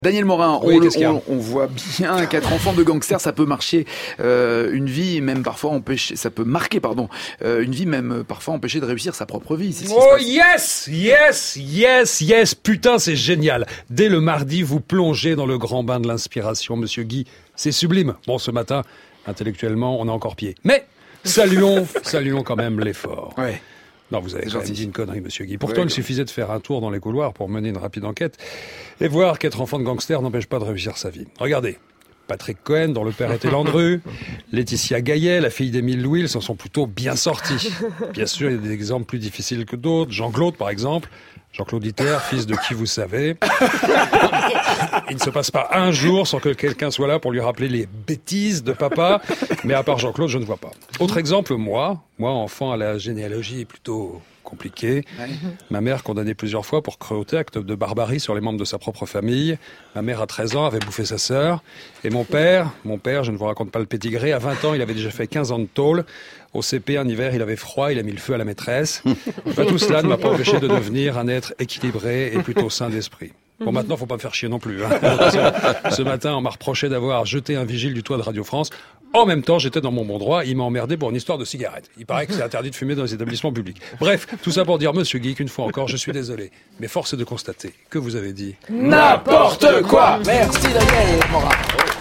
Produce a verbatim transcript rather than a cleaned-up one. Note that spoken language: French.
Daniel Morin, oui, on, on, on voit bien qu'être enfant de gangster, ça peut marcher euh, une vie, même parfois empêcher, ça peut marquer, pardon, euh, une vie, même parfois empêcher de réussir sa propre vie. C'est oh yes, yes, yes, yes, putain, c'est génial. Dès le mardi, vous plongez dans le grand bain de l'inspiration, Monsieur Guy. C'est sublime. Bon, ce matin, intellectuellement, on a encore pied. Mais saluons, saluons quand même l'effort. Ouais. Non, vous avez quand même dit une connerie, Monsieur Guy. Pourtant, ouais, il suffisait de faire un tour dans les couloirs pour mener une rapide enquête et voir qu'être enfant de gangster n'empêche pas de réussir sa vie. Regardez, Patrick Cohen, dont le père était Landru, Laetitia Gaillet, la fille d'Émile Louis, s'en sont plutôt bien sortis. Bien sûr, il y a des exemples plus difficiles que d'autres. Jean-Claude, par exemple. Jean-Claude Itter, fils de qui vous savez. Il ne se passe pas un jour sans que quelqu'un soit là pour lui rappeler les bêtises de papa. Mais à part Jean-Claude, je ne vois pas. Autre exemple, moi. Moi, enfant à la généalogie plutôt compliquée. Ouais. Ma mère condamnée plusieurs fois pour cruauté, acte de barbarie sur les membres de sa propre famille. Ma mère, à treize ans, avait bouffé sa sœur. Et mon père, mon père, je ne vous raconte pas le pédigré, à vingt ans, il avait déjà fait quinze ans de tôle. Au C P, un hiver, il avait froid, il a mis le feu à la maîtresse. Enfin, tout cela ne m'a pas empêché de devenir un être équilibré et plutôt sain d'esprit. Bon, maintenant, faut pas me faire chier non plus. Hein. Ce matin, on m'a reproché d'avoir jeté un vigile du toit de Radio France. En même temps, j'étais dans mon bon droit. Il m'a emmerdé pour une histoire de cigarette. Il paraît que c'est interdit de fumer dans les établissements publics. Bref, tout ça pour dire, Monsieur Guy, qu'une fois encore, je suis désolé. Mais force est de constater que vous avez dit n'importe quoi. Merci Daniel Morin.